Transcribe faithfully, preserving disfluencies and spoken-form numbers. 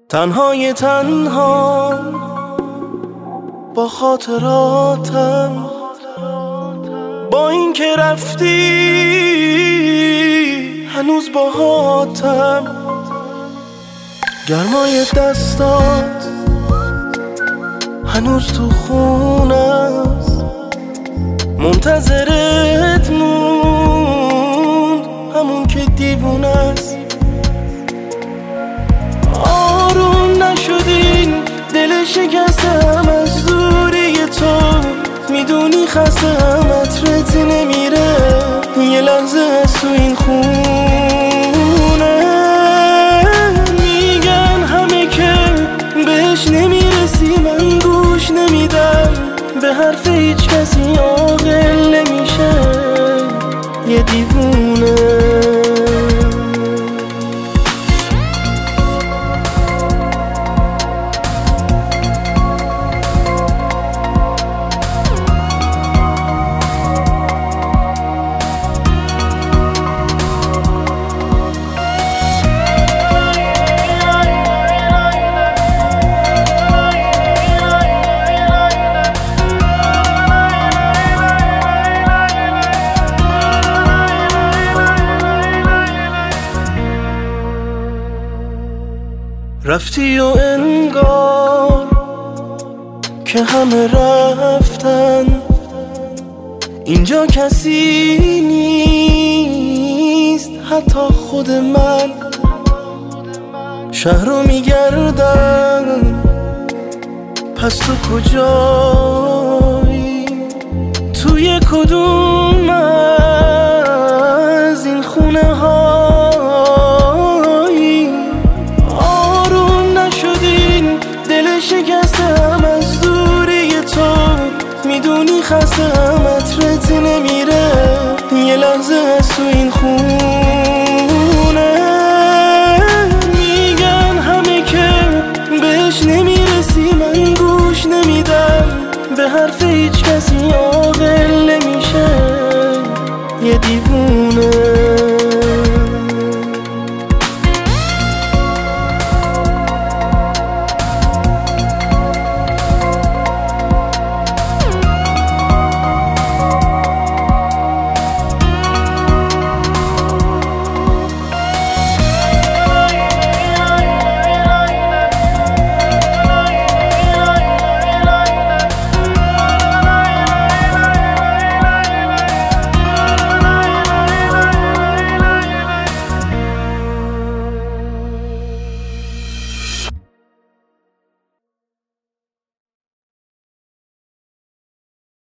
تنهای تنها با خاطراتم، با این که رفتی هنوز باهاتم. گرمای دستات هنوز تو خون است، منتظرت موند همون که دیوونه است. آروم نشدین دل شکستم از دوری تو، میدونی خستم عطرت نمیره یه لحظه از تو این خونه. میگن همه که بهش نمیرسی، من گوش نمیدم به حرف هیچ کسی، عاقل نمیشه یه دیوونه. رفتی و انگار که همه رفتن، اینجا کسی نیست حتی خود من. شهر رو میگردم پس تو کجایی؟ توی کدوم از این خونه هایی؟ آروم نشدین دل شکستم از دوری تو، میدونی خستم عطرت نمیره یه لحظه از تو این خون.